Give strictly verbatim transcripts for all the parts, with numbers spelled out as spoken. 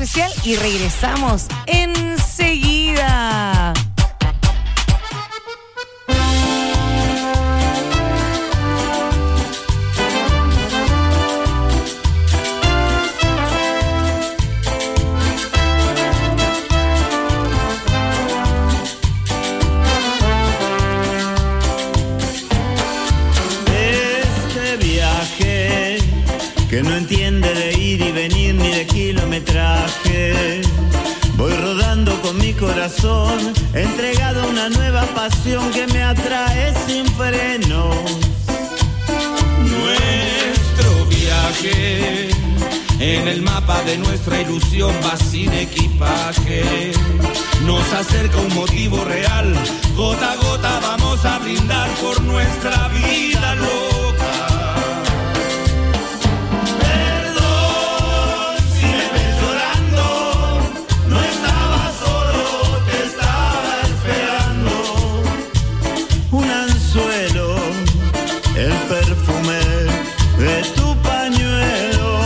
comercial y regresamos enseguida. Que no entiende de ir y venir ni de kilometraje. Voy rodando con mi corazón, entregado a una nueva pasión que me atrae sin frenos. Nuestro viaje en el mapa de nuestra ilusión va sin equipaje. Nos acerca un motivo real, gota a gota vamos a brindar por nuestra vida loca. El perfume de tu pañuelo.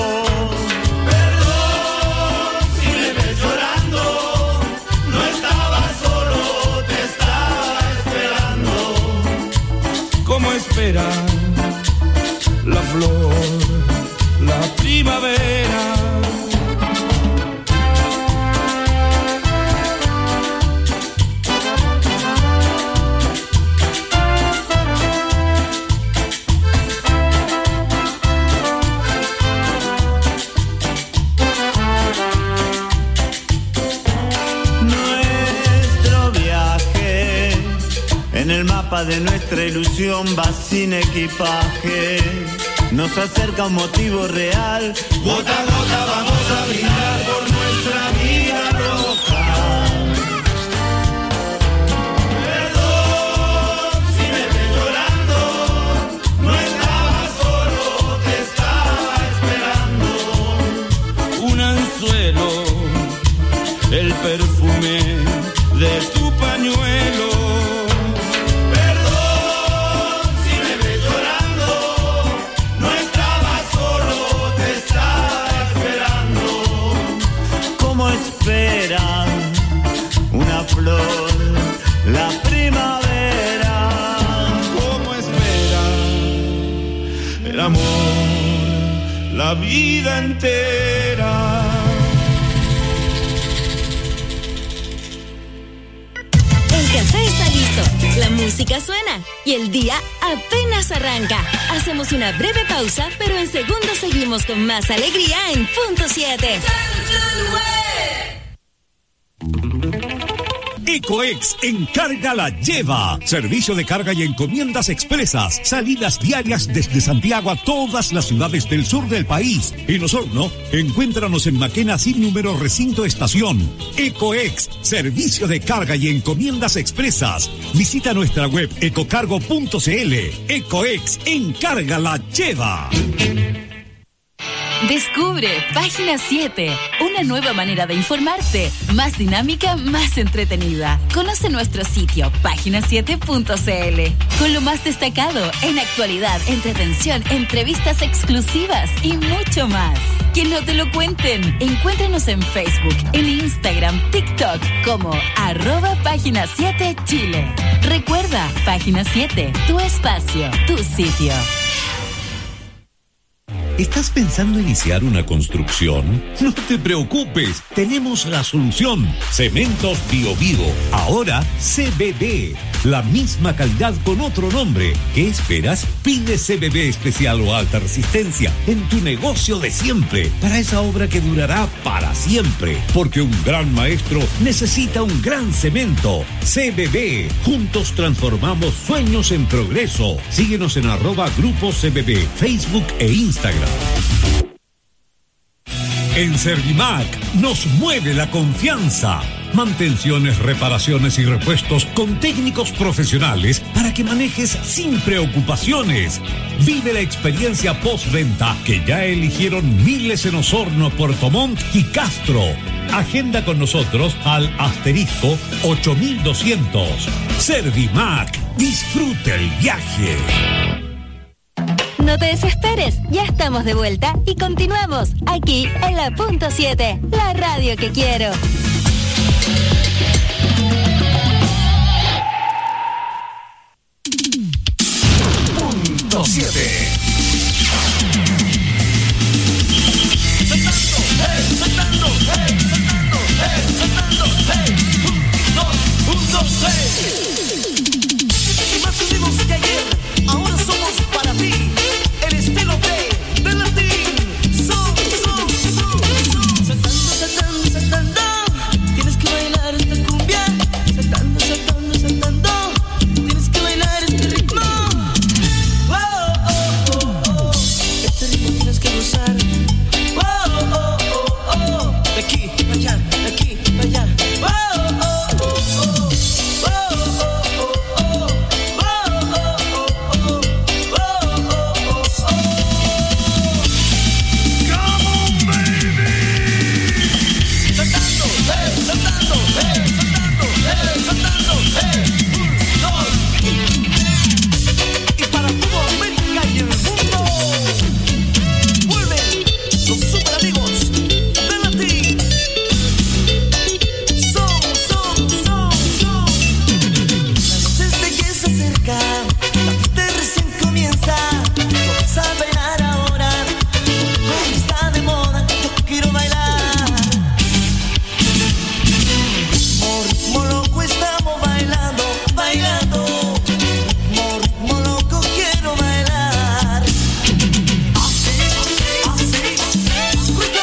Perdón si me ves llorando, no estaba solo, te estaba esperando. ¿Cómo espera la flor, la primavera? En el mapa de nuestra ilusión va sin equipaje. Nos acerca un motivo real. Gota a gota vamos a brindar por nuestra vida roja. Perdón si me ves llorando, no estaba solo, te estaba esperando. Un anzuelo, el perfume de tu pañuelo. Espera una flor, la primavera. ¿Cómo espera el amor, la vida entera? El café está listo, la música suena y el día apenas arranca. Hacemos una breve pausa, pero en segundos seguimos con más alegría en Punto siete. Ecoex Encarga la Lleva. Servicio de carga y encomiendas expresas. Salidas diarias desde Santiago a todas las ciudades del sur del país. En Osorno, encuéntranos en Maquena sin número recinto estación. Ecoex, servicio de carga y encomiendas expresas. Visita nuestra web ecocargo punto cl. Ecoex Encarga la Lleva. Descubre Página siete, una nueva manera de informarte, más dinámica, más entretenida. Conoce nuestro sitio página siete punto cl, con lo más destacado en actualidad, entretención, entrevistas exclusivas y mucho más. Que no te lo cuenten. Encuéntranos en Facebook, en Instagram, TikTok como arroba Página siete Chile. Recuerda, Página siete, tu espacio, tu sitio. ¿Estás pensando iniciar una construcción? No te preocupes, tenemos la solución. Cementos Bio Bio, ahora C B B. La misma calidad con otro nombre. ¿Qué esperas? Pide C B B especial o alta resistencia en tu negocio de siempre, para esa obra que durará para siempre. Porque un gran maestro necesita un gran cemento. C B B, juntos transformamos sueños en progreso. Síguenos en arroba Grupo C B B, Facebook e Instagram. En Servimac nos mueve la confianza. Mantenciones, reparaciones y repuestos con técnicos profesionales para que manejes sin preocupaciones. Vive la experiencia postventa que ya eligieron miles en Osorno, Puerto Montt y Castro. Agenda con nosotros al asterisco ocho mil doscientos. Servimac, disfrute el viaje. No te desesperes, ya estamos de vuelta y continuamos aquí en la punto siete, la radio que quiero. Punto siete. Saltando, hey, saltando, hey, saltando, hey, saltando, hey. Un, dos, un, dos, hey. Y más unidos que ayer, ahora somos para ti. El estilo de, de latín. Son, son, son, son. Saltando, saltando, saltando. Tienes que bailar esta cumbia. Saltando, saltando, saltando. Tienes que bailar este ritmo. Oh, oh, oh, oh. Este ritmo tienes que gozar. Oh, oh, oh, oh. De aquí, para allá, de aquí, para allá. Oh, oh, oh, oh. Oh, oh, oh, oh. Oh, oh, oh, oh. Oh, oh, oh, oh. Come on, baby. Saltando, hey, saltando, hey, saltando, hey, saltando, hey. Un, dos. Y para toda América y el mundo, vuelven los super amigos de Latín. Son, son, son, son. Desde que se acerca, la fiesta recién comienza. Vamos a bailar ahora, como está de moda, yo quiero bailar. Ritmo, ritmo loco estamos bailando, bailando. Ritmo, ritmo loco quiero bailar. Así, así, ¡rico!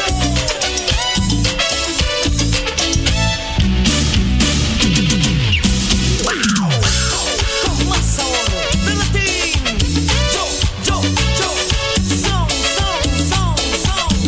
Con más sabor de Latín. Yo, yo, yo. Son, son, son, son.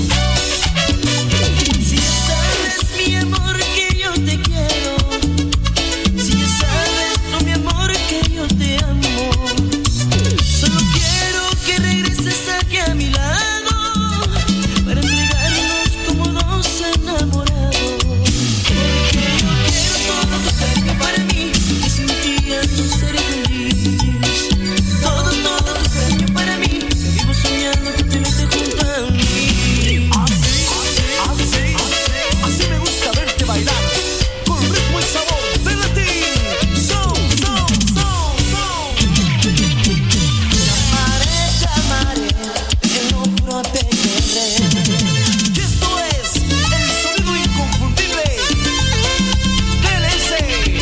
Si ya sabes, mi amor, que yo te quiero. Si ya sabes, no, mi amor, que yo te amo. Solo quiero que regreses aquí a mi lado para entregarnos como dos enamorados. Porque yo quiero todo tu cariño para mí, que sin ti ya no seré feliz. Todo, todo tu cariño para mí, que vivo soñando que te metes junto a mí. Así, así, así me gusta verte bailar, con ritmo y sabor de Latín. Son, son, son, son. Te amaré, te amaré, te lo juro, te querré. Y esto es el sonido inconfundible del S.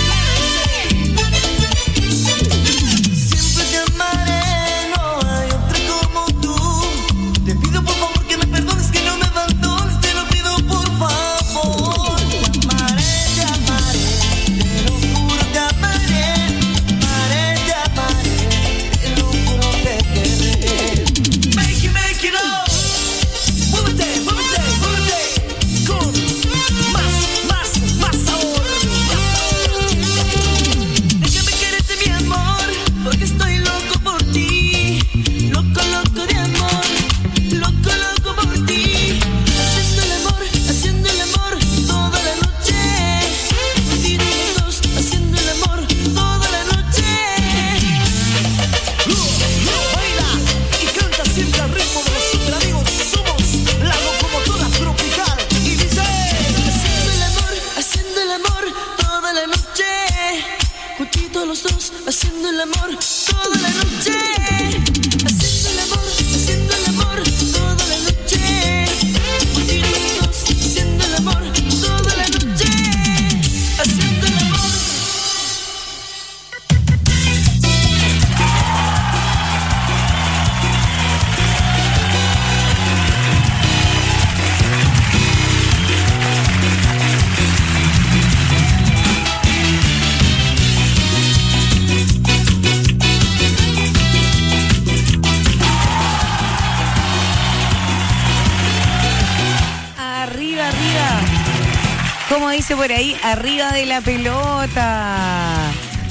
Siempre te amaré, no hay otra como tú. Te pido por favor que me perdones, que no me abandones, te lo pido por favor. Te amaré, te amaré, te lo juro, te amaré. Amaré, te amaré, te lo juro, te querré. Make it, make it up. Muévete, muévete, muévete. Con más, más, más sabor. Déjame quererte, mi amor, porque estoy loco por ti. Loco, loco de amor. Loco, loco por ti. Haciendo el amor, haciendo el amor toda la noche. Contigo los dos, haciendo el amor toda la noche. Baila y canta siempre al ritmo de los super amigos. Somos la locomotora tropical. Y dice: haciendo el amor, haciendo el amor toda la noche. Juntitos los dos, haciendo el amor toda la noche. Haciendo el amor, haciendo el amor toda la noche. Juntitos los dos, haciendo el amor toda la noche. Haciendo el amor. Arriba, arriba. Como dice por ahí, arriba de la pelota.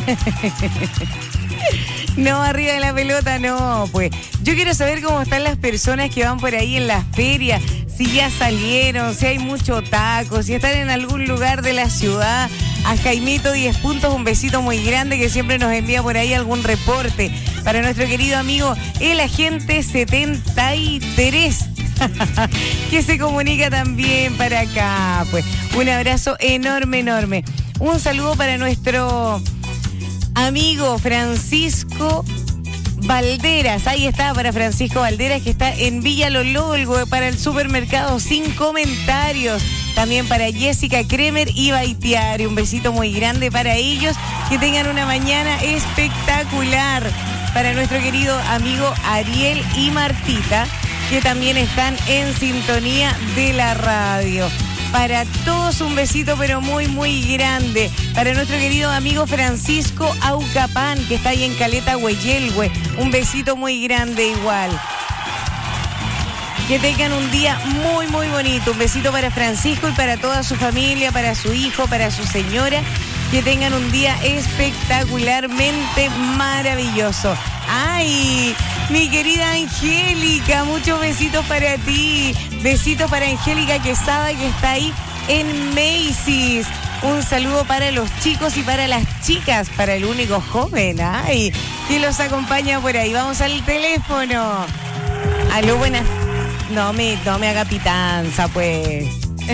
No, arriba de la pelota no, pues. Yo quiero saber cómo están las personas que van por ahí en las ferias. si ya salieron, si hay mucho taco, si están en algún lugar de la ciudad. A Jaimito diez puntos, un besito muy grande que siempre nos envía por ahí algún reporte. Para nuestro querido amigo, el agente setenta y tres, que se comunica también para acá. Pues un abrazo enorme, enorme. Un saludo para nuestro amigo Francisco Valderas, ahí está, para Francisco Valderas, que está en Villa Lololgo, para el supermercado Sin Comentarios. También para Jessica Kremer y Baitiari, un besito muy grande para ellos, que tengan una mañana espectacular. Para nuestro querido amigo Ariel y Martita, que también están en sintonía de la radio. Para todos un besito pero muy muy grande. Para nuestro querido amigo Francisco Aucapán, que está ahí en Caleta Hueyelhue, un besito muy grande igual. Que tengan un día muy muy bonito. Un besito para Francisco y para toda su familia, para su hijo, para su señora. Que tengan un día espectacularmente maravilloso. ¡Ay! Mi querida Angélica, muchos besitos para ti. Besitos para Angélica Quesada, que está ahí en Macy's. Un saludo para los chicos y para las chicas, para el único joven, ¡ay!, que los acompaña por ahí. Vamos al teléfono. Aló, buenas. No me, no me haga pitanza, pues.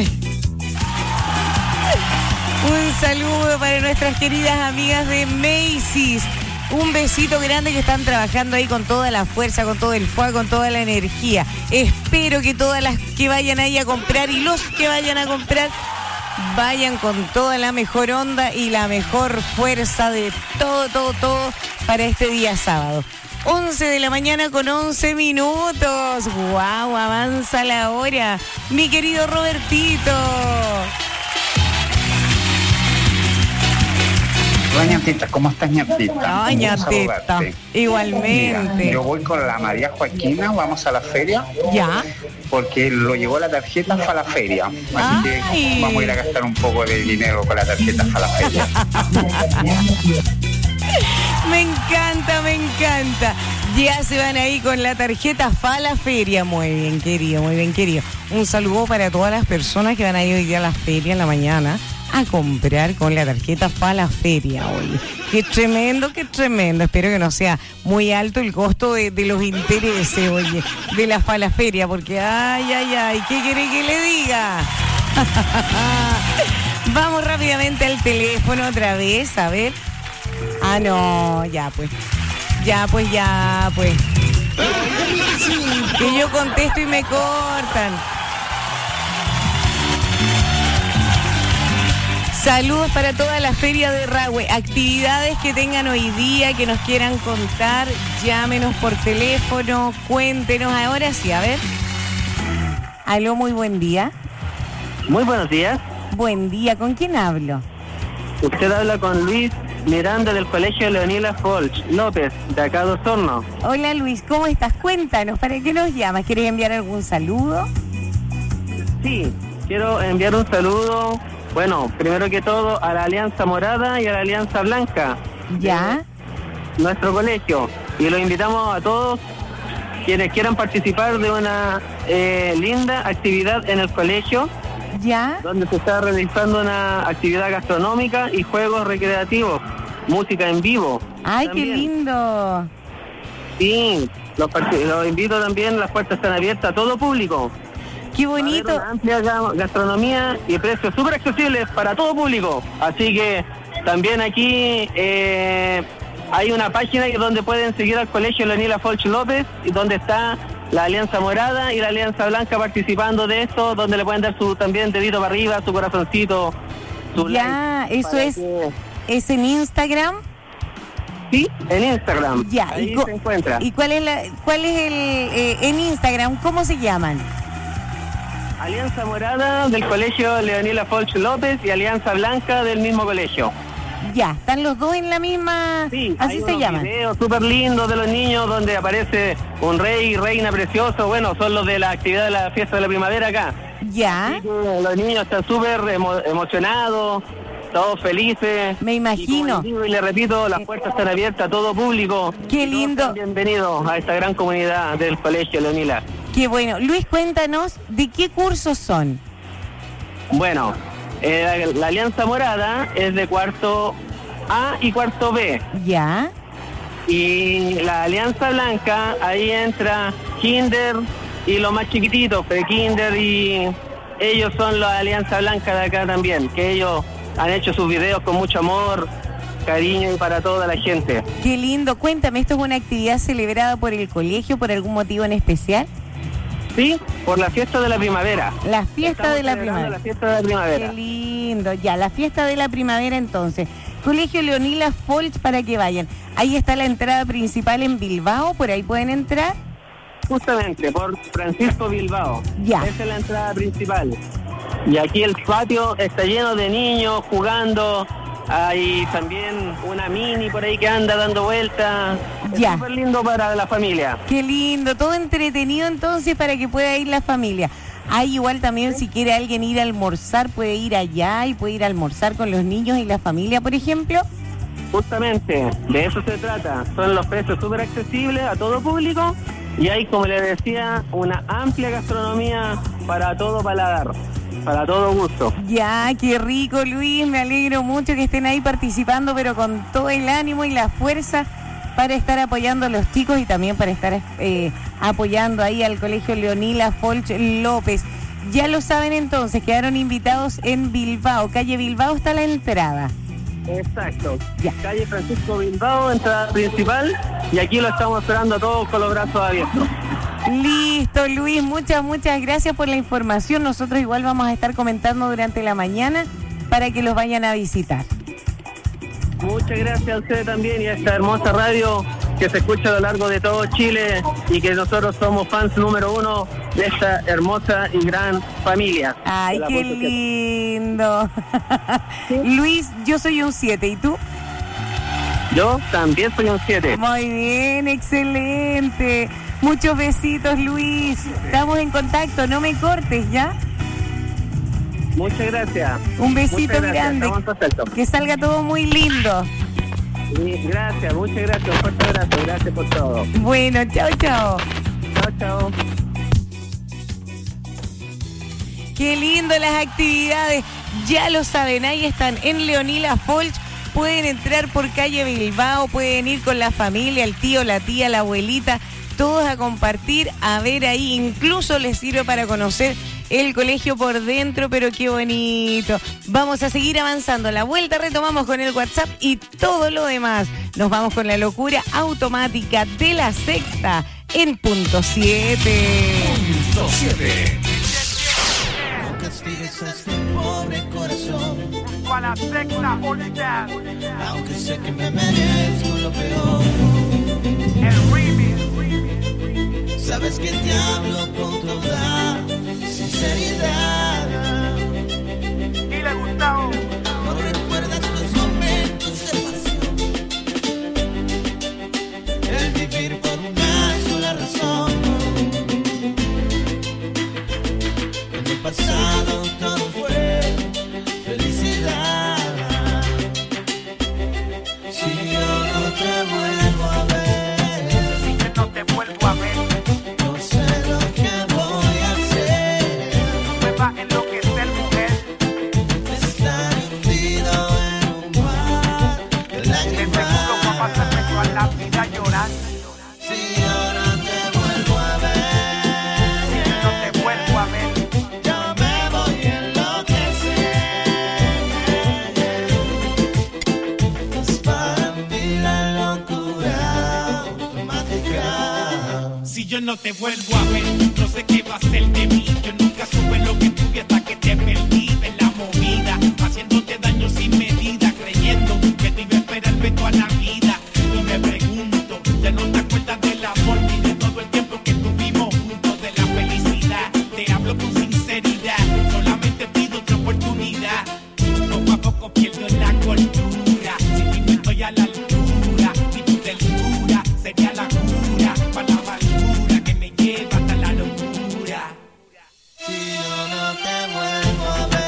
Un saludo para nuestras queridas amigas de Macy's. Un besito grande, que están trabajando ahí con toda la fuerza, con todo el fuego, con toda la energía. Espero que todas las que vayan ahí a comprar y los que vayan a comprar vayan con toda la mejor onda y la mejor fuerza de todo, todo, todo para este día sábado. once de la mañana con once minutos. ¡Guau! Avanza la hora. Mi querido Robertito. Hola, ñatita, ¿cómo estás, ñatita? Ay, ñatita, igualmente. Mira, yo voy con la María Joaquina, vamos a la feria. Ya. Porque lo llegó la tarjeta para la feria. Así Ay. que vamos a ir a gastar un poco de dinero con la tarjeta para la feria. Me encanta, me encanta. Ya se van ahí con la tarjeta Fa la feria. Muy bien, querido, muy bien, querido. Un saludo para todas las personas que van a ir hoy día a la feria en la mañana a comprar con la tarjeta Fa la feria. Oye, qué tremendo, qué tremendo. Espero que no sea muy alto el costo de, de los intereses, oye, de la Fa la feria, porque ay, ay, ay, ¿qué quiere que le diga? Vamos rápidamente al teléfono otra vez, a ver. Ah, no, ya pues. Ya pues, ya pues. Que yo contesto y me cortan. Saludos para toda la feria de Rahue. Actividades que tengan hoy día, que nos quieran contar, llámenos por teléfono, cuéntenos. Ahora sí, a ver. Aló, muy buen día. Muy buenos días. Buen día, ¿con quién hablo? Usted habla con Luis Miranda del Colegio Leonila Folch López, de acá de Osorno. Hola Luis, ¿cómo estás? Cuéntanos, ¿para qué nos llamas? ¿Quieres enviar algún saludo? Sí, quiero enviar un saludo, bueno, primero que todo a la Alianza Morada y a la Alianza Blanca. Ya. Nuestro colegio. Y los invitamos a todos quienes quieran participar de una eh, linda actividad en el colegio. Ya. Donde se está realizando una actividad gastronómica y juegos recreativos, música en vivo. ¡Ay, también. Qué lindo! Sí, los, los invito también, las puertas están abiertas a todo público. ¡Qué bonito! Va a haber una amplia gastronomía y precios súper accesibles para todo público. Así que también aquí eh, hay una página donde pueden seguir al Colegio Leonila Folch López, y donde está la Alianza Morada y la Alianza Blanca participando de esto, donde le pueden dar su también dedito para arriba, su corazoncito, su ya, like. Eso es, que... ¿es en Instagram? Sí, en Instagram. Ya, ahí y se encuentra. ¿Y cuál es la, cuál es el eh, en Instagram? ¿Cómo se llaman? Alianza Morada del Colegio Leonila Folch López y Alianza Blanca del mismo colegio. Ya, están los dos en la misma... Sí, así hay se llaman. videos súper lindos de los niños donde aparece un rey y reina precioso. Bueno, son los de la actividad de la fiesta de la primavera acá. Ya. Así que los niños están súper emo emocionados, todos felices. Me imagino. Y, digo, y le repito, las puertas están abiertas a todo público. Qué lindo. Bienvenidos a esta gran comunidad del Colegio Leonila. Qué bueno. Luis, cuéntanos, ¿de qué cursos son? Bueno, eh, la, la Alianza Morada es de cuarto A y cuarto B. Ya. Y la Alianza Blanca, ahí entra Kinder y los más chiquititos, pre-Kinder, y ellos son la Alianza Blanca de acá también, que ellos han hecho sus videos con mucho amor, cariño y para toda la gente. Qué lindo. Cuéntame, ¿esto es una actividad celebrada por el colegio por algún motivo en especial? Sí, por la fiesta de la primavera. La fiesta Estamos de la celebrando primavera. La fiesta de la primavera. Qué lindo. Ya, la fiesta de la primavera entonces. Colegio Leonila Folch para que vayan. Ahí está la entrada principal en Bilbao, por ahí pueden entrar. Justamente, por Francisco Bilbao. Ya. Esa es la entrada principal. Y aquí el patio está lleno de niños jugando. Hay también una mini por ahí que anda dando vueltas. Ya. Es súper lindo para la familia. Qué lindo, todo entretenido entonces para que pueda ir la familia. Hay igual también, si quiere alguien ir a almorzar, puede ir allá y puede ir a almorzar con los niños y la familia, por ejemplo. Justamente, de eso se trata. Son los precios súper accesibles a todo público y hay, como les decía, una amplia gastronomía para todo paladar, para todo gusto. Ya, qué rico, Luis, me alegro mucho que estén ahí participando, pero con todo el ánimo y la fuerza para estar apoyando a los chicos y también para estar eh, apoyando ahí al Colegio Leonila Folch López. Ya lo saben entonces, quedaron invitados en Bilbao, calle Bilbao está la entrada. Exacto. Ya. Calle Francisco Bilbao, entrada principal, y aquí lo estamos esperando a todos con los brazos abiertos. Listo, Luis, muchas, muchas gracias por la información. Nosotros igual vamos a estar comentando durante la mañana para que los vayan a visitar. Muchas gracias a ustedes también y a esta hermosa radio que se escucha a lo largo de todo Chile y que nosotros somos fans número uno de esta hermosa y gran familia. Ay, qué lindo. ¿Sí? Luis, yo soy un siete, ¿y tú? Yo también soy un siete. Muy bien, excelente. Muchos besitos, Luis. Estamos en contacto, no me cortes, ¿ya? Muchas gracias. Un besito gracias. Grande. Que salga todo muy lindo. Sí, gracias, muchas gracias. Un fuerte abrazo. Gracias por todo. Bueno, chao, chao. Chao, chao. Qué lindo las actividades. Ya lo saben, ahí están en Leonila Folch. Pueden entrar por calle Bilbao, pueden ir con la familia, el tío, la tía, la abuelita, todos a compartir, a ver ahí. Incluso les sirve para conocer el colegio por dentro, pero qué bonito. Vamos a seguir avanzando. A la vuelta retomamos con el WhatsApp y todo lo demás. Nos vamos con la locura automática de la sexta en punto siete. Punto siete. No castigues a este pobre corazón. A la sexta unidad. Aunque sé que me merezco lo peor. El remix. Sabes que te hablo con toda sinceridad. Y le gustó. No recuerdas los momentos de pasión. El vivir por una sola razón. En el pasado todo fue felicidad. Si yo no te vuelvo a ver, si yo no te vuelvo a ver, no sé lo que voy a hacer. me va a enloquecer, mujer. Estar hundido en un mar de De seguro lágrimas. voy a pasarme toda la vida llorando. Si yo no te vuelvo a ver, Si yo no te vuelvo a ver, yo me voy a enloquecer. Es para mí la locura automática. Si yo no te vuelvo a ver, no sé qué va a ser de mí. Yo nunca supe lo que tuve hasta que te perdí en la movida, haciéndote daño sin medida, creyendo que te iba a esperarme toda la vida. Y me pregunto, ya no te acuerdas del amor ni de todo el tiempo que tuvimos juntos, de la felicidad. Te hablo con sinceridad, solamente pido otra oportunidad. Poco a poco pierdo la cordura, si ti no estoy a la altura, ni tu ternura sería la cura para la amargura que me lleva hasta la locura. Si yo no te vuelvo a ver.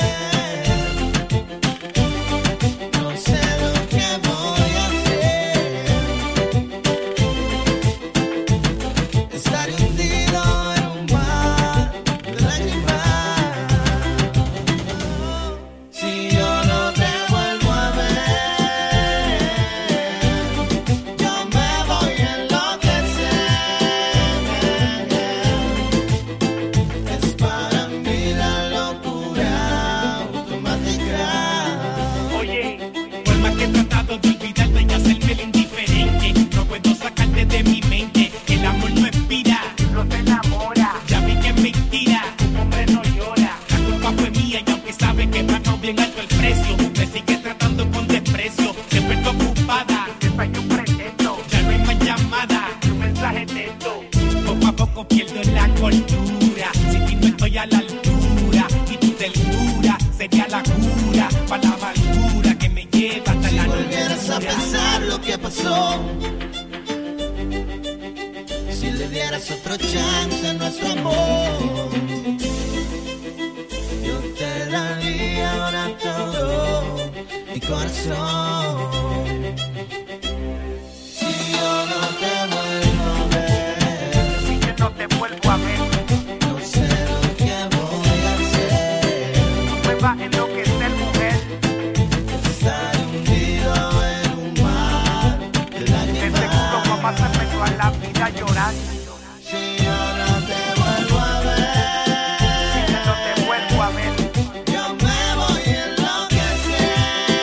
bien alto el precio. Me sigue tratando con desprecio. Siempre estoy ocupada. Esa yo pretendo. Ya no hay más llamada. Tu mensaje texto. Poco a poco pierdo la cordura. Si ti no estoy a la altura. Y tu ternura sería la cura para la amargura que me lleva hasta si la locura. Si volvieras a pensar lo que pasó, si le dieras otro chance a nuestro amor, yo te daría ahora todo mi corazón. Si yo no te vuelvo a ver, si yo no te vuelvo a ver, no sé lo que voy a hacer. Tú me vas a enloquecer, mujer. Estar hundido en un mar de lágrimas. De seguro papá se me toda la vida llorando. Si yo no te vuelvo a ver, si yo no te vuelvo a ver, yo me voy a enloquecer.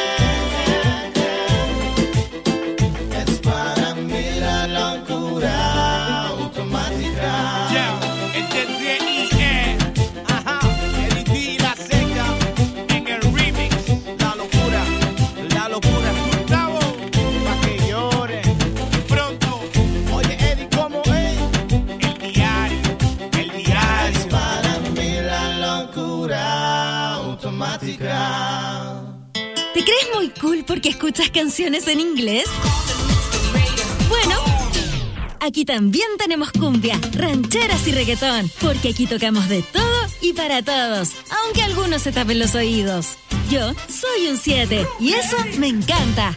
Es para mí la locura automática. Yeah, este es D I E. Ajá, Eddie D la seca en el remix. La locura, la locura. Gustavo, pa' que llore pronto. Oye, Eddie, ¿cómo es? El diario, el Es diario. para mí la locura automática. ¿Te crees muy cool porque escuchas canciones en inglés? Bueno, aquí también tenemos cumbia, rancheras y reggaetón, porque aquí tocamos de todo y para todos, aunque algunos se tapen los oídos. Yo soy un siete y eso me encanta.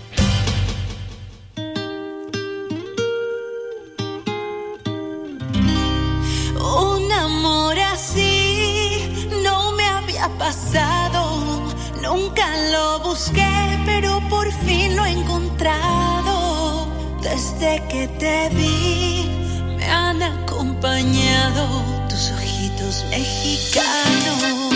Un amor así no me había pasado. Nunca lo busqué, pero por fin lo he encontrado. Desde que te vi, me han acompañado tus ojitos mexicanos.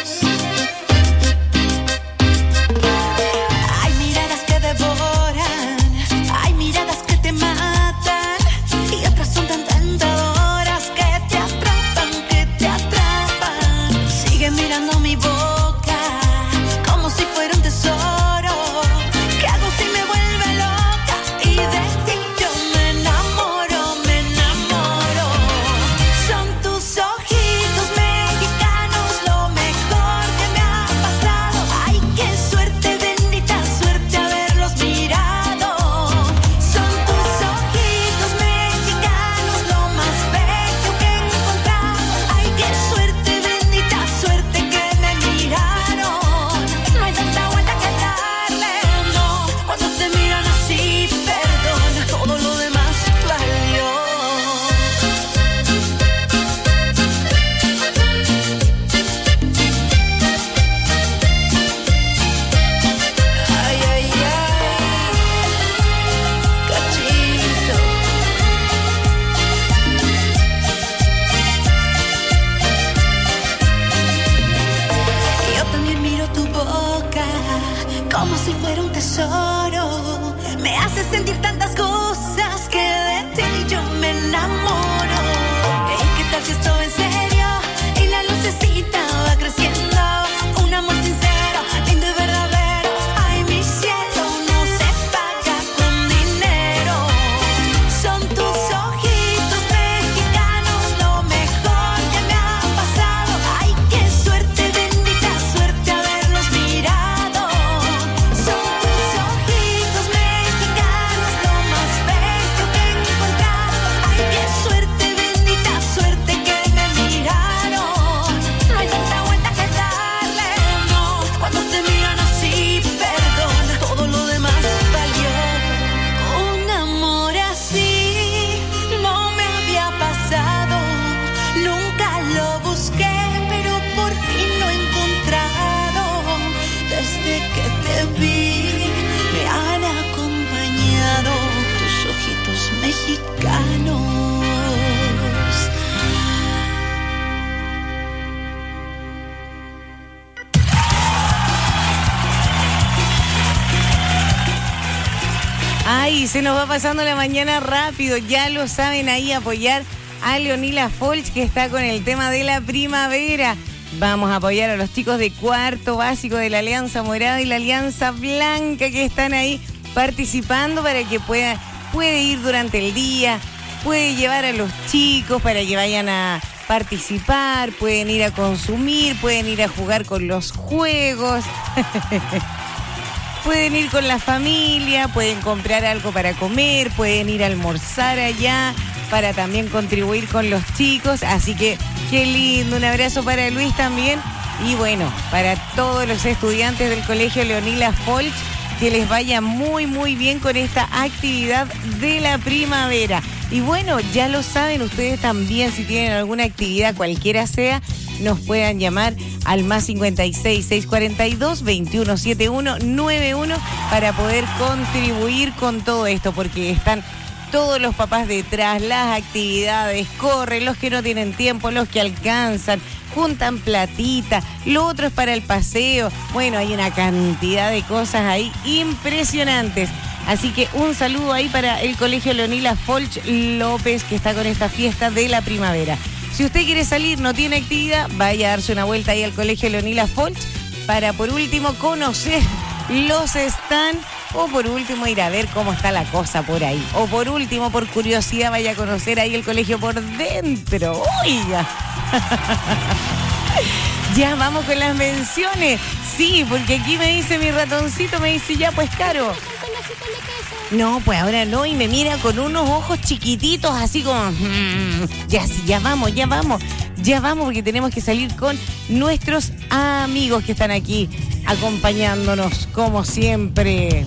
Hay miradas que devoran, hay miradas que te matan, y otras son tan tentadoras que te atrapan, que te atrapan. Sigue mirando mi boca como si fuera un tesoro. ¿Qué hago si me vuelve loca? Y de ti yo me enamoro, me enamoro. Son tus ojitos mexicanos lo mejor que me ha pasado. Ay, qué suerte, bendita suerte haberlos mirado. Son tus ojitos mexicanos lo más bello que he encontrado. Ay, qué suerte, bendita suerte que me miraron. No hay tanta vuelta que darle, no. Cuando te miran así, perdón, todo lo demás valió. Ay, ay, ay, cachito. Yo también miro tu boca como si fuera un tesoro. Me hace sentir tantas cosas que de ti yo me enamoro. Ey, ¿qué tal si esto en serio? Y la lucecita va creciendo. Un amor sincero, lindo y verdadero. Ay, mi cielo no se paga con dinero. Son tus ojitos mexicanos lo mejor que me ha pasado. Ay, qué suerte, bendita suerte haberlos mirado. Son tus ojitos mexicanos lo más bello que he encontrado. Ay, qué suerte, bendita suerte que me miraron. No hay tanta vuelta que darle, no. Cuando te miran así, perdón, todo lo demás valió. Un amor así no me había pasado. Nunca lo busqué, pero por fin lo he encontrado. Desde que te vi, me han acompañado tus ojitos mexicanos. Ay, se nos va pasando la mañana rápido, ya lo saben, ahí apoyar a Leonila Folch, que está con el tema de la primavera. Vamos a apoyar a los chicos de cuarto básico de la Alianza Morada y la Alianza Blanca que están ahí participando para que pueda, puede ir durante el día, puede llevar a los chicos para que vayan a participar, pueden ir a consumir, pueden ir a jugar con los juegos, pueden ir con la familia, pueden comprar algo para comer, pueden ir a almorzar allá para también contribuir con los chicos. Así que qué lindo, un abrazo para Luis también y bueno, para todos los estudiantes del Colegio Leonila Folch, que les vaya muy muy bien con esta actividad de la primavera. Y bueno, ya lo saben ustedes también, si tienen alguna actividad, cualquiera sea, nos puedan llamar al más cincuenta y seis, seiscientos cuarenta y dos, veintiuno setenta y uno noventa y uno para poder contribuir con todo esto, porque están todos los papás detrás, las actividades, corren, los que no tienen tiempo, los que alcanzan, juntan platita, lo otro es para el paseo. Bueno, hay una cantidad de cosas ahí impresionantes. Así que un saludo ahí para el Colegio Leonila Folch López, que está con esta fiesta de la primavera. Si usted quiere salir, no tiene actividad, vaya a darse una vuelta ahí al Colegio Leonila Folch para por último conocer los stands o por último ir a ver cómo está la cosa por ahí. O por último, por curiosidad, vaya a conocer ahí el colegio por dentro. Oiga. Ya vamos con las menciones. Sí, porque aquí me dice mi ratoncito, me dice ya pues Caro. No, pues ahora no, y me mira con unos ojos chiquititos, así como, mmm, ya sí, ya vamos, ya vamos, ya vamos, porque tenemos que salir con nuestros amigos que están aquí acompañándonos, como siempre.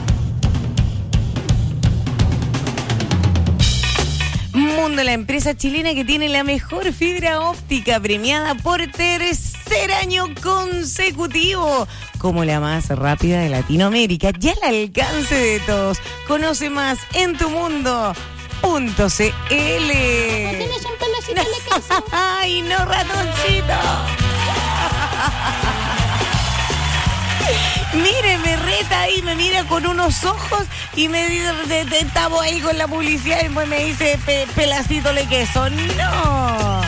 Mundo, la empresa chilena que tiene la mejor fibra óptica, premiada por tercer año consecutivo como la más rápida de Latinoamérica, ya al alcance de todos. Conoce más en tu mundo punto c l. ¡Ay, no, ratoncito! Mire, me reta ahí, me mira con unos ojos y me dice, estamos ahí con la publicidad y pues me dice pe, pelacito de queso. ¡No!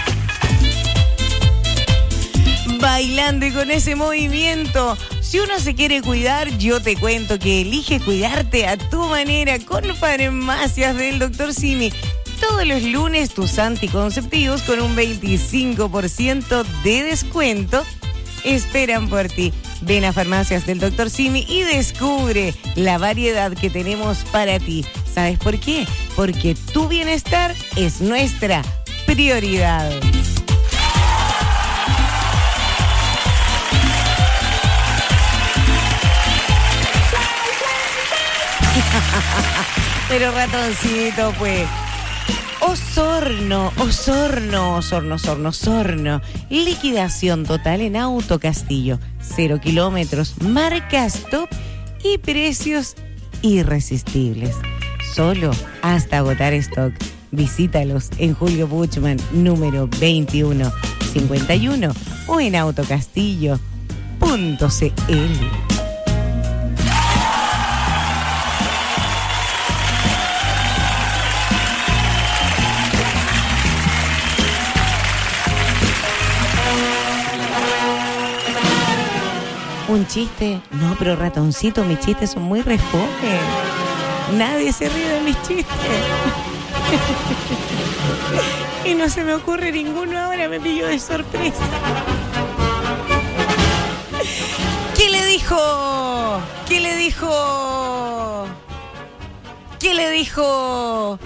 Bailando y con ese movimiento. Si uno se quiere cuidar, yo te cuento que elige cuidarte a tu manera con Farmacias del doctor Simi. Todos los lunes tus anticonceptivos con un veinticinco por ciento de descuento esperan por ti. Ven a Farmacias del doctor Simi y descubre la variedad que tenemos para ti. ¿Sabes por qué? Porque tu bienestar es nuestra prioridad. Pero ratoncito, pues. Osorno, Osorno, Osorno, Osorno, Osorno. Liquidación total en Auto Castillo. Cero kilómetros, marcas top y precios irresistibles. Solo hasta agotar stock. Visítalos en Julio Buchmann, número veintiuno cincuenta y uno o en autocastillo punto c l. ¿Un chiste? No, pero ratoncito, mis chistes son muy refome. Nadie se ríe de mis chistes. Y no se me ocurre ninguno ahora, me pillo de sorpresa. ¿Qué le dijo? ¿Qué le dijo? ¿Qué le dijo?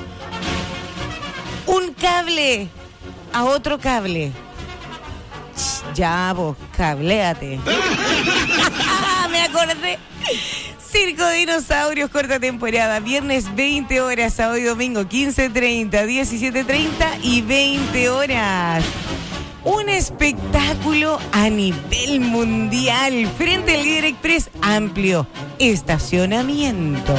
Un cable a otro cable. Ya, vos, cabléate. Me acordé. Circo de Dinosaurios, corta temporada. Viernes veinte horas, sábado y domingo quince treinta, diecisiete treinta y veinte horas. Un espectáculo a nivel mundial. Frente al Líder Express, amplio estacionamiento.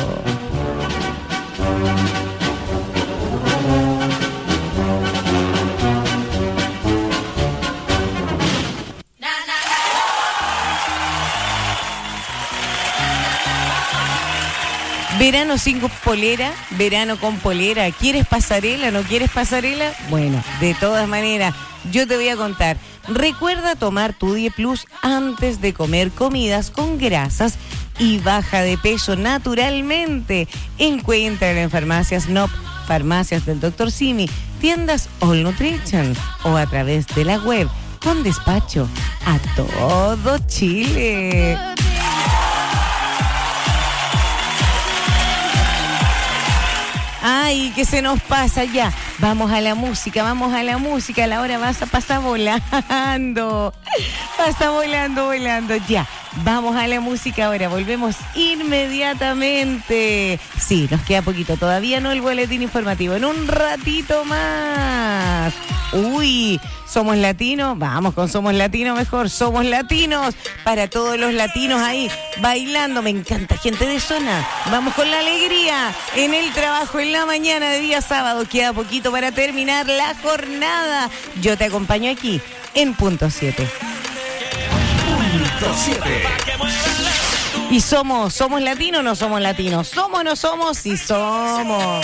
Verano sin polera, verano con polera. ¿Quieres pasarela? ¿No quieres pasarela? Bueno, de todas maneras, yo te voy a contar. Recuerda tomar tu D I E Plus antes de comer comidas con grasas y baja de peso naturalmente. Encuéntralo en farmacias N O P, farmacias del doctor Simi, tiendas All Nutrition o a través de la web con despacho a todo Chile. Ay, que se nos pasa ya. Vamos a la música, vamos a la música. La hora vas a pasar volando. Pasa volando, volando. Ya, vamos a la música ahora. Volvemos inmediatamente. Sí, nos queda poquito. Todavía no el boletín informativo. En un ratito más. Uy, ¿somos latinos? Vamos con Somos Latinos mejor. Somos Latinos. Para todos los latinos ahí bailando. Me encanta, gente de zona. Vamos con la alegría. En el trabajo, en la mañana de día sábado. Queda poquito para terminar la jornada. Yo te acompaño aquí en Punto siete. Punto siete. Y somos, ¿somos latinos o no somos latinos? ¿Somos o no somos? Sí somos.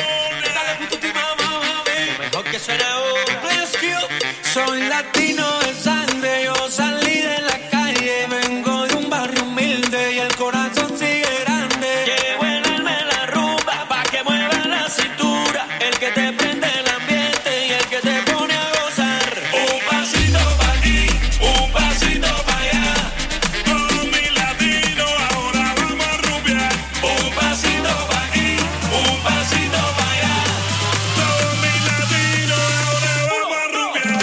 Soy latino de sangre, yo salí de la calle, vengo de un barrio humilde y el corazón sigue grande. Llevo el alma en la rumba pa' que mueva la cintura, el que te prende el ambiente y el que te pone a gozar. Un pasito pa' aquí, un pasito pa' allá, todos mis latinos ahora vamos a rumbear. Un pasito pa' aquí, un pasito pa' allá, todos mis latinos ahora vamos a rumbear.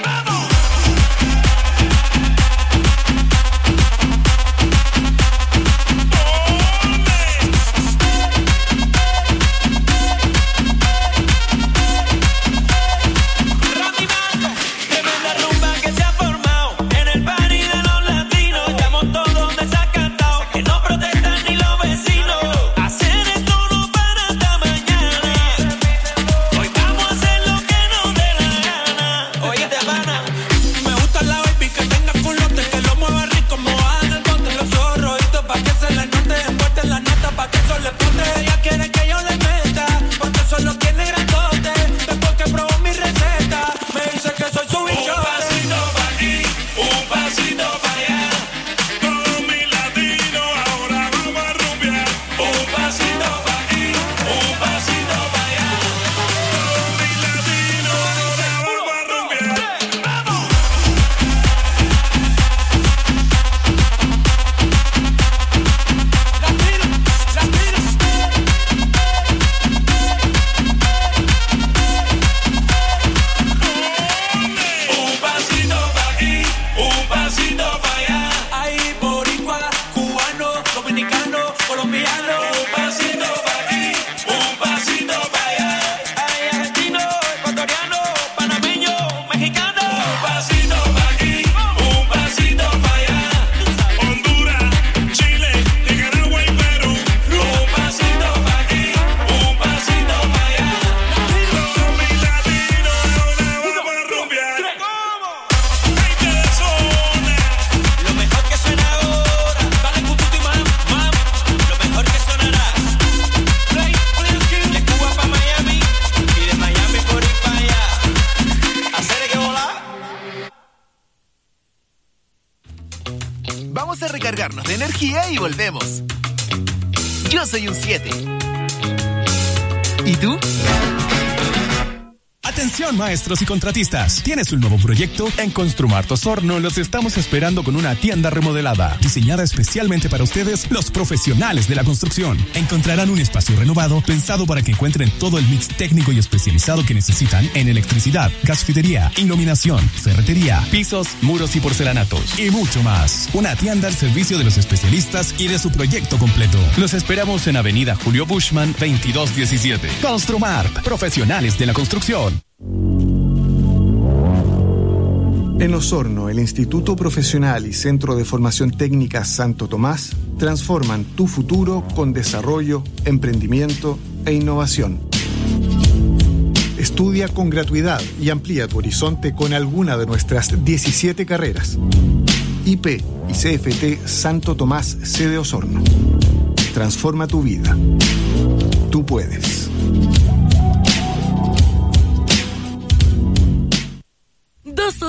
Vamos a recargarnos de energía y volvemos. Yo soy un siete. ¿Y tú? Atención, maestros y contratistas. ¿Tienes un nuevo proyecto? En Construmart Osorno los estamos esperando con una tienda remodelada, diseñada especialmente para ustedes, los profesionales de la construcción. Encontrarán un espacio renovado, pensado para que encuentren todo el mix técnico y especializado que necesitan en electricidad, gasfidería, iluminación, ferretería, pisos, muros y porcelanatos, y mucho más. Una tienda al servicio de los especialistas y de su proyecto completo. Los esperamos en Avenida Julio Bushman, veintidós diecisiete. Construmart, profesionales de la construcción. En Osorno, el Instituto Profesional y Centro de Formación Técnica Santo Tomás transforman tu futuro con desarrollo, emprendimiento e innovación. Estudia con gratuidad y amplía tu horizonte con alguna de nuestras diecisiete carreras. I P y C F T Santo Tomás sede Osorno. Transforma tu vida. Tú puedes. Dos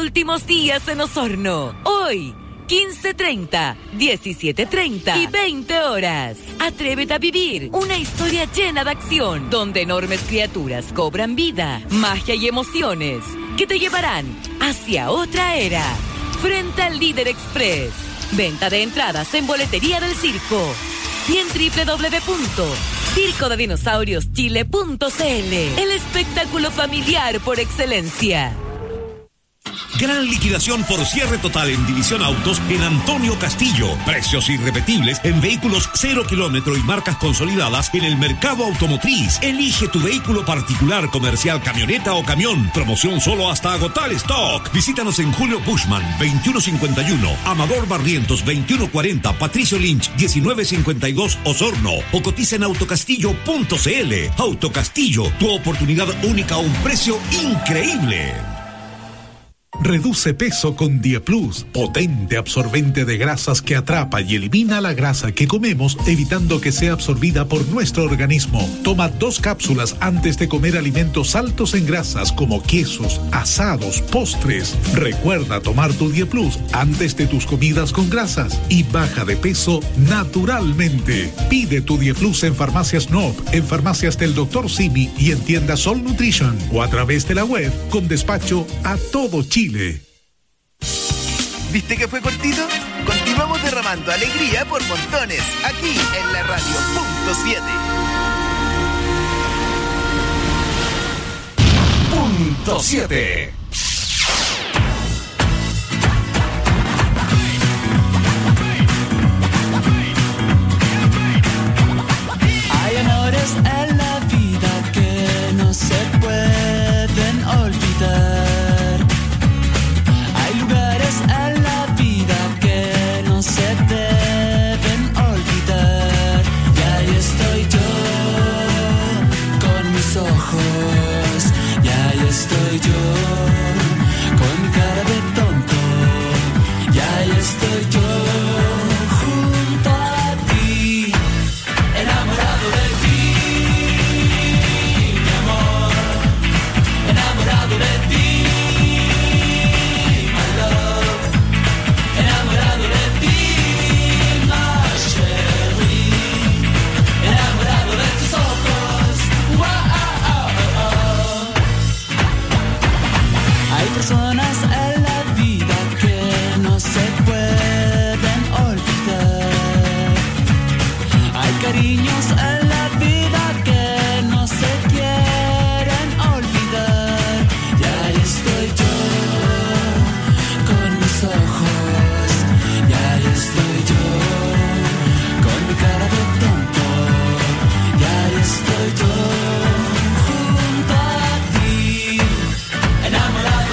últimos días en Osorno. Hoy, quince treinta, diecisiete treinta y veinte horas. Atrévete a vivir una historia llena de acción, donde enormes criaturas cobran vida, magia y emociones que te llevarán hacia otra era. Frente al Líder Express. Venta de entradas en Boletería del Circo y en doble u doble u doble u punto circo de dinosaurios chile punto c l. El espectáculo familiar por excelencia. Gran liquidación por cierre total en División Autos en Antonio Castillo. Precios irrepetibles en vehículos cero kilómetro y marcas consolidadas en el mercado automotriz. Elige tu vehículo particular, comercial, camioneta o camión. Promoción solo hasta agotar stock. Visítanos en Julio Bushman, veintiuno cincuenta y uno, Amador Barrientos, veintiuno cuarenta, Patricio Lynch, diecinueve cincuenta y dos, Osorno. O cotiza en autocastillo punto c l. Autocastillo, tu oportunidad única a un precio increíble. Reduce peso con Dieplus, potente absorbente de grasas que atrapa y elimina la grasa que comemos, evitando que sea absorbida por nuestro organismo. Toma dos cápsulas antes de comer alimentos altos en grasas como quesos, asados, postres. Recuerda tomar tu Dieplus antes de tus comidas con grasas y baja de peso naturalmente. Pide tu Dieplus en Farmacias Nob, en Farmacias del doctor Simi y en tiendas Sol Nutrition o a través de la web con despacho a todo Chile. ¿Viste que fue cortito? Continuamos derramando alegría por montones, aquí en la radio punto siete. Punto siete. Hay amores en la vida que no se pueden olvidar. En la vida que no se deben olvidar. Y ahí estoy yo con mis ojos. Y ahí estoy yo con mi cara de tonto. Y ahí estoy yo junto a ti, enamorado de ti, mi amor, enamorado de ti. Personas en la vida que no se pueden olvidar. Hay cariños en la vida que no se quieren olvidar. Y ahí estoy yo con mis ojos. Y ahí estoy yo con mi cara de tonto. Y ahí estoy yo junto a ti, enamorado.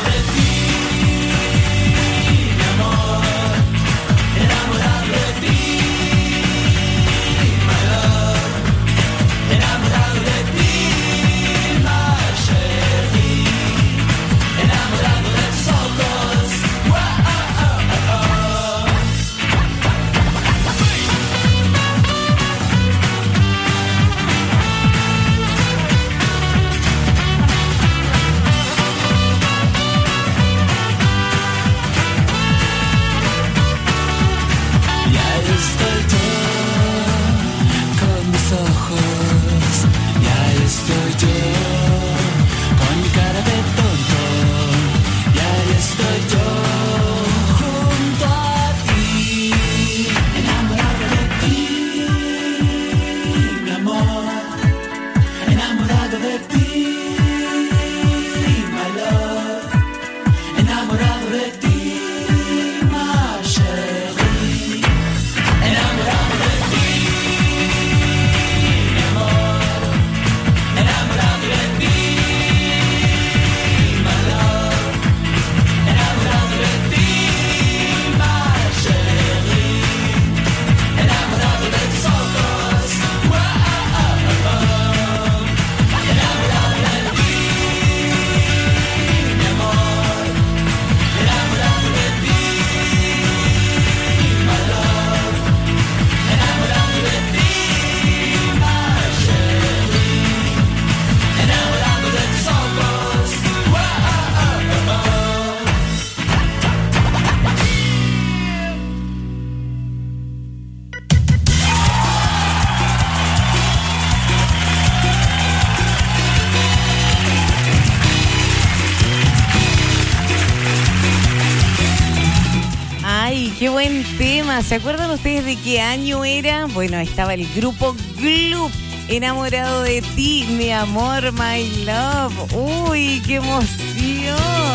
Ah, ¿se acuerdan ustedes de qué año era? Bueno, estaba el grupo Gloop, Enamorado de ti, mi amor, my love. Uy, qué emoción.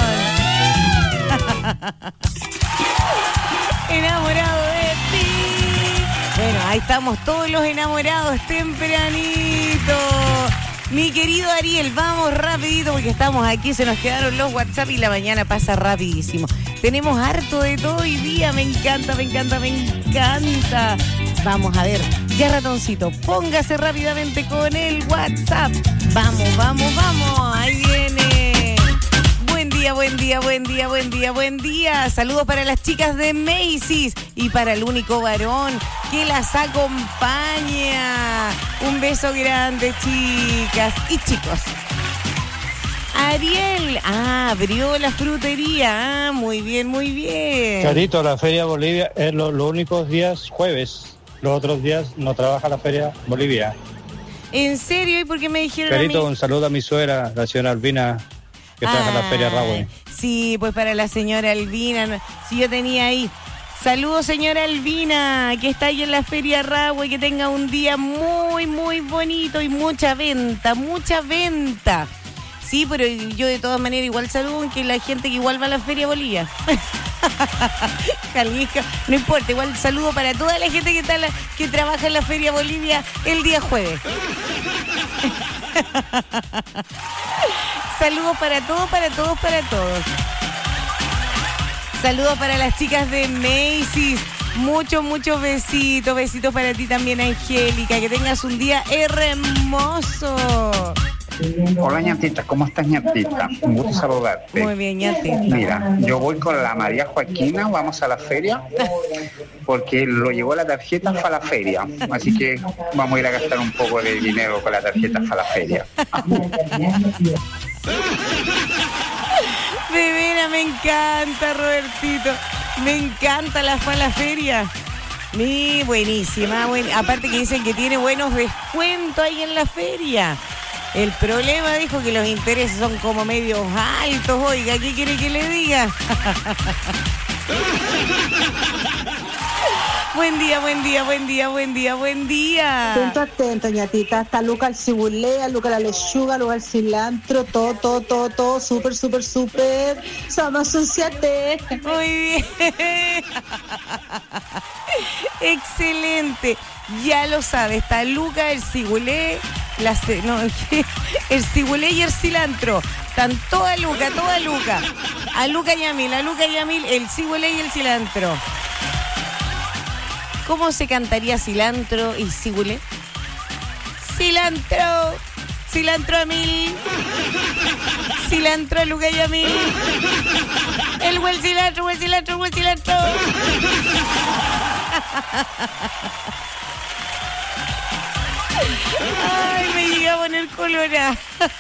Enamorado de ti. Bueno, ahí estamos todos los enamorados tempranito. Mi querido Ariel, vamos rapidito porque estamos aquí, se nos quedaron los WhatsApp y la mañana pasa rapidísimo. Tenemos harto de todo hoy día, me encanta, me encanta, me encanta. Vamos a ver, ya ratoncito, póngase rápidamente con el WhatsApp. Vamos, vamos, vamos, ahí viene. Buen día, buen día, buen día, buen día, buen día. Saludos para las chicas de Macy's y para el único varón que las acompaña. Un beso grande, chicas y chicos. Ariel, ah, abrió la frutería. Ah, muy bien, muy bien. Carito, la Feria Bolivia es lo- los únicos días jueves. Los otros días no trabaja la Feria Bolivia. ¿En serio? ¿Y por qué me dijeron Carito, a mí? un saludo a mi suegra, la señora Albina, que trabaja en la Feria Rahue. Sí, pues para la señora Albina, no- si yo tenía ahí. Saludos, señora Albina, que está ahí en la Feria Rahue, que tenga un día muy, muy bonito y mucha venta, mucha venta. Sí, pero yo de todas maneras igual saludo que la gente que igual va a la Feria Bolivia. Jalisco, no importa, igual saludo para toda la gente que está en la- que trabaja en la Feria Bolivia el día jueves. Saludos para todos, para todos, para todos. Saludos para las chicas de Macy's. Muchos, muchos besitos. Besitos para ti también, Angélica. Que tengas un día hermoso. Hola, ñatita, ¿cómo estás, ñatita? Un gusto saludarte. Muy bien, ñate. Mira, yo voy con la María Joaquina, vamos a la feria, porque lo llevó la tarjeta para la feria. Así que vamos a ir a gastar un poco de dinero con la tarjeta para la feria. De veras, me encanta, Robertito. Me encanta la fala feria. Mi, buenísima. Buen, aparte que dicen que tiene buenos descuentos ahí en la feria. El problema, dijo, que los intereses son como medios altos. Oiga, ¿qué quiere que le diga? Buen día, buen día, buen día, buen día, buen día. Atento, atento, ñatita. Está Luca al cibulea, Luca la lechuga, Luca el cilantro, todo, todo, todo, todo, súper, súper, súper. Somos un siete. Muy bien. Excelente. Ya lo sabe, está Luca, el cibulé, la, no, el cibulé y el cilantro. Están toda Luca, toda Luca. A Luca y a Mil, a Luca y a Mil, el cibulé y el cilantro. ¿Cómo se cantaría cilantro y cibulé? Cilantro, cilantro a mil, cilantro a Luca y a mil, el buen cilantro, buen cilantro, buen cilantro. Ay, me llegué a poner colorada.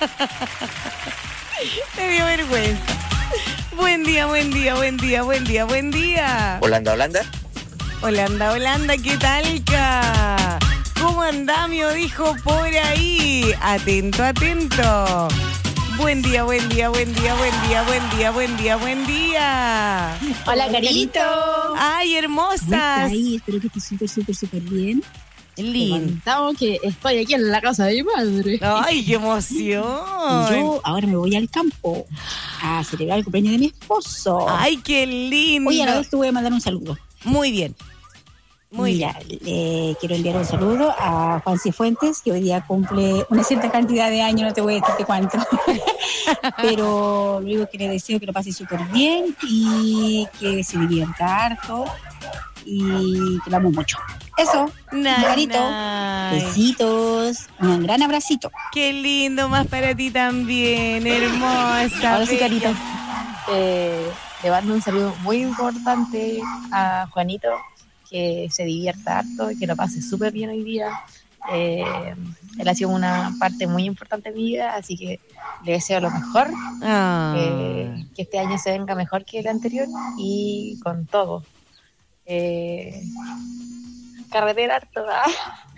Me dio vergüenza. Buen día, buen día, buen día, buen día, buen día. Holanda, Holanda. Holanda, Holanda, ¿qué talca? ¿Cómo andamio? Dijo por ahí. Atento, atento. Buen día, buen día, buen día, buen día, buen día, buen día, buen día. Hola, Carito. Ay, hermosas. ¿Cómo estás? Espero que estés súper, súper, súper bien. Lindo. Que estoy aquí en la casa de mi madre. Ay, qué emoción. Yo ahora me voy al campo a celebrar el cumpleaños de mi esposo. Ay, qué lindo. Oye, a la vez te voy a mandar un saludo. Muy bien. Muy Mira, bien. Eh, quiero enviar un saludo a Juan Cifuentes, que hoy día cumple una cierta cantidad de años, no te voy a decir de cuánto. Pero lo único que le deseo es que lo pase súper bien y que se divierta harto y que lo amo mucho. Eso, Margarito. Besitos, un gran abracito. Qué lindo, más para ti también, hermosa. Ahora sí, Carito. Eh, le mando un saludo muy importante a Juanito, que se divierta harto y que lo pase súper bien hoy día. Eh, él ha sido una parte muy importante de mi vida, así que le deseo lo mejor. Ah. Eh, que este año se venga mejor que el anterior y con todo. Eh, carretera harto, ¿ah?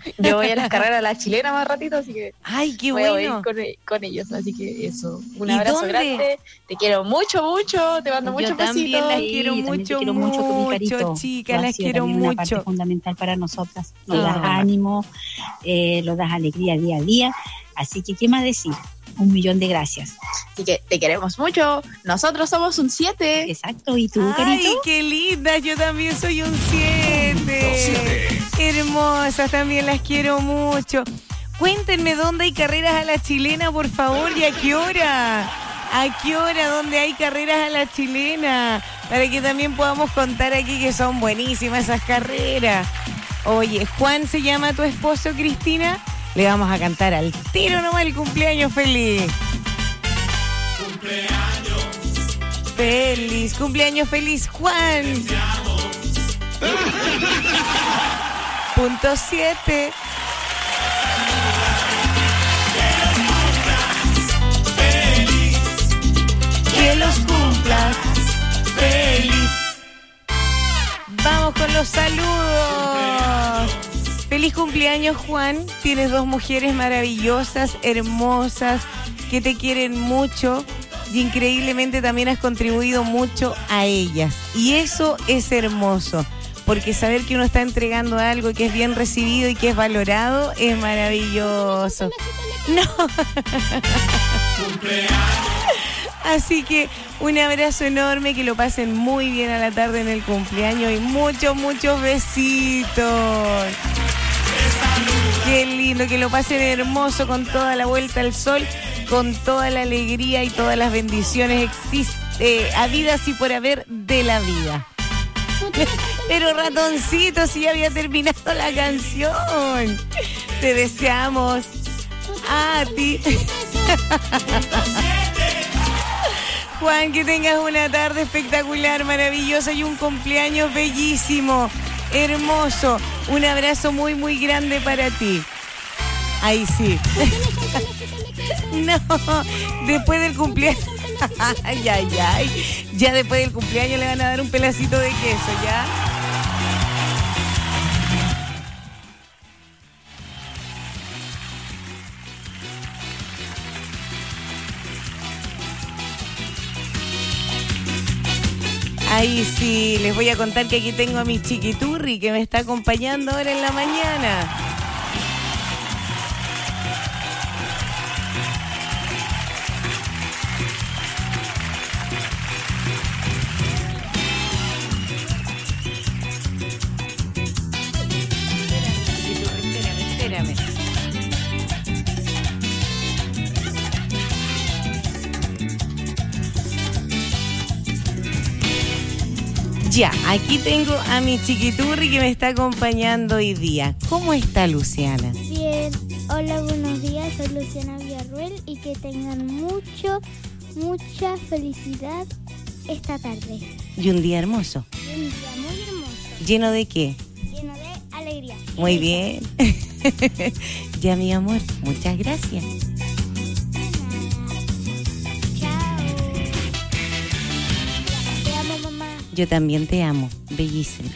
Yo voy a las carreras de la chilena más ratito, así que ay, qué voy a bueno. ir con, con ellos, así que eso. Un ¿Y abrazo dónde? grande, te quiero mucho, mucho, te mando Yo muchos también besitos. las quiero Sí, mucho, también te quiero mucho, con mi mucho, carito. chicas, Tú las has sido quiero también una mucho. parte Fundamental para nosotras. Nos Ah. das ánimo, eh, nos das alegría día a día. Así que, ¿qué más decir? Un millón de gracias. Así que te queremos mucho. Nosotros somos un siete. Exacto. ¿Y tú, Ay, Carito? qué linda, yo también soy un siete. Hermosas, también las quiero mucho. Cuéntenme dónde hay carreras a la chilena, por favor, y a qué hora. ¿A qué hora? ¿Dónde hay carreras a la chilena? Para que también podamos contar aquí que son buenísimas esas carreras. Oye, ¿Juan se llama tu esposo, Cristina? Le vamos a cantar al tiro nomás el cumpleaños feliz. Cumpleaños feliz, cumpleaños feliz, Juan. Punto siete. Que los cumplas feliz. Vamos con los saludos. Feliz cumpleaños, Juan. Tienes dos mujeres maravillosas, hermosas, que te quieren mucho y increíblemente también has contribuido mucho a ellas. Y eso es hermoso, porque saber que uno está entregando algo que es bien recibido y que es valorado es maravilloso. No. Así que un abrazo enorme, que lo pasen muy bien a la tarde en el cumpleaños y muchos, muchos besitos. Qué lindo, que lo pasen hermoso con toda la vuelta al sol, con toda la alegría y todas las bendiciones exist- eh, habidas y por haber de la vida. Pero ratoncito, si ya había terminado la canción. Te deseamos a ti. Juan, que tengas una tarde espectacular, maravillosa y un cumpleaños bellísimo, hermoso. Un abrazo muy, muy grande para ti. Ahí sí. No, después del cumpleaños. Ay, ay, ay. Ya después del cumpleaños le van a dar un pedacito de queso, ¿ya? Ahí sí, les voy a contar que aquí tengo a mi chiquiturri que me está acompañando ahora en la mañana. Espérame, espérame. Ya, aquí tengo a mi chiquiturri que me está acompañando hoy día. ¿Cómo está, Luciana? Bien, hola, buenos días, soy Luciana Villarruel y que tengan mucho, mucha felicidad esta tarde. Y un día hermoso. Y un día muy hermoso. ¿Lleno de qué? Lleno de alegría. Muy bien. Ya, mi amor, muchas gracias. Te amo, mamá. Yo también te amo, bellísima.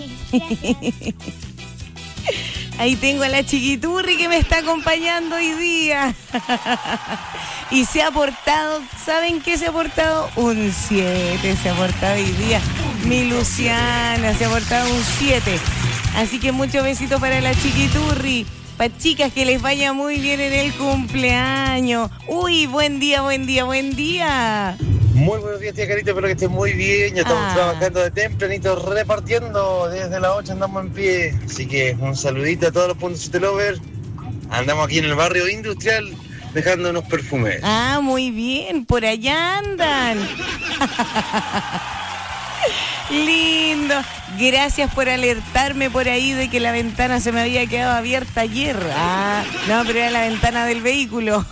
Ahí tengo a la chiquiturri que me está acompañando hoy día. Y se ha portado, ¿saben qué se ha portado? Un siete se ha portado hoy día. Mi Luciana se ha portado un siete. Así que muchos besitos para la chiquiturri. Para chicas, que les vaya muy bien en el cumpleaños. Uy, buen día, buen día, buen día. Muy buenos días, tía Carita, espero que estés muy bien. Ya estamos Ah. trabajando de tempranito, repartiendo. Desde las ocho andamos en pie. Así que un saludito a todos los puntos de Lover. Andamos aquí en el barrio industrial dejando unos perfumes. Ah, muy bien, por allá andan. Lindo. Gracias por alertarme por ahí de que la ventana se me había quedado abierta ayer. Ah, no, pero era la ventana del vehículo.